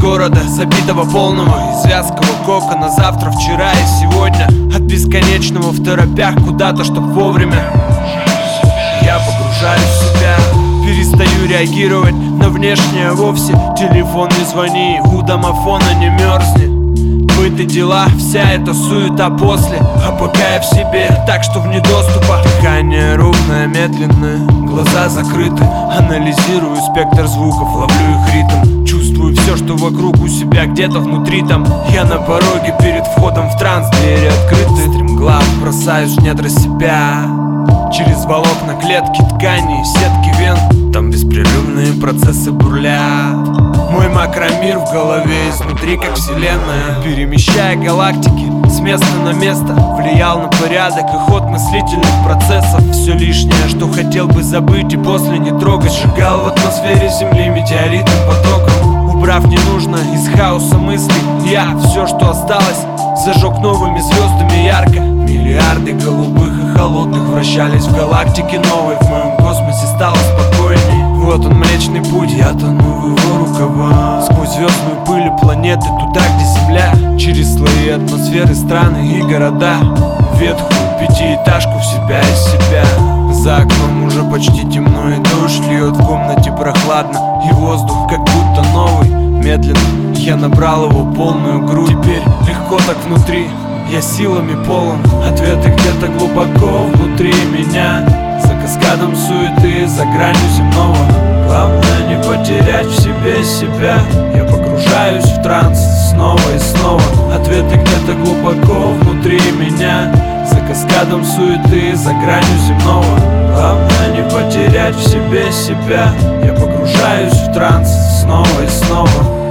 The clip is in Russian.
города, забитого полного из вязкого кокона. Завтра, вчера и сегодня, от бесконечного в торопях куда-то, чтоб вовремя. Я погружаюсь в себя, перестаю реагировать на внешнее вовсе. Телефон не звони, у домофона не мерзни. Быт и дела, вся эта суета после. А пока я в себе, так что вне доступа. Дыхание ровное, медленное, глаза закрыты. Анализирую спектр звуков, ловлю их ритм. Чувствую все, что вокруг у себя, где-то внутри там. Я на пороге перед входом в транс, двери открыты. Стремглав бросаюсь в недра себя, через волокна клетки тканей, сетки вен. Там беспрерывные процессы бурлят. Мой макромир в голове изнутри, как вселенная, перемещая галактики с места на место, влиял на порядок и ход мыслительных процессов. Все лишнее, что хотел бы забыть и после не трогать, сжигал в атмосфере Земли метеоритным потоком. Убрав ненужное из хаоса мыслей, я все, что осталось, зажег новыми звездами ярко. Миллиарды голубых и холодных вращались в галактике новой. В моем космосе стало спокойней. Вот он, Млечный Путь, я тону в его рукава. Сквозь звездную пыль и планеты, туда, где Земля. Через слои атмосферы, страны и города. Ветхую пятиэтажку в себя из себя. За окном уже почти темно, и дождь льет в комнате прохладно. И воздух как будто новый. Медленно я набрал его полную грудь. Теперь легко так внутри, я силами полон. Ответы где-то глубоко внутри меня. За каскадом суеты, за гранью земного. Главное не потерять в себе себя. Я погружаюсь в транс снова и снова. Ответы где-то глубоко внутри меня. За каскадом суеты, за гранью земного. Главное не потерять в себе себя. Я погружаюсь в транс снова и снова.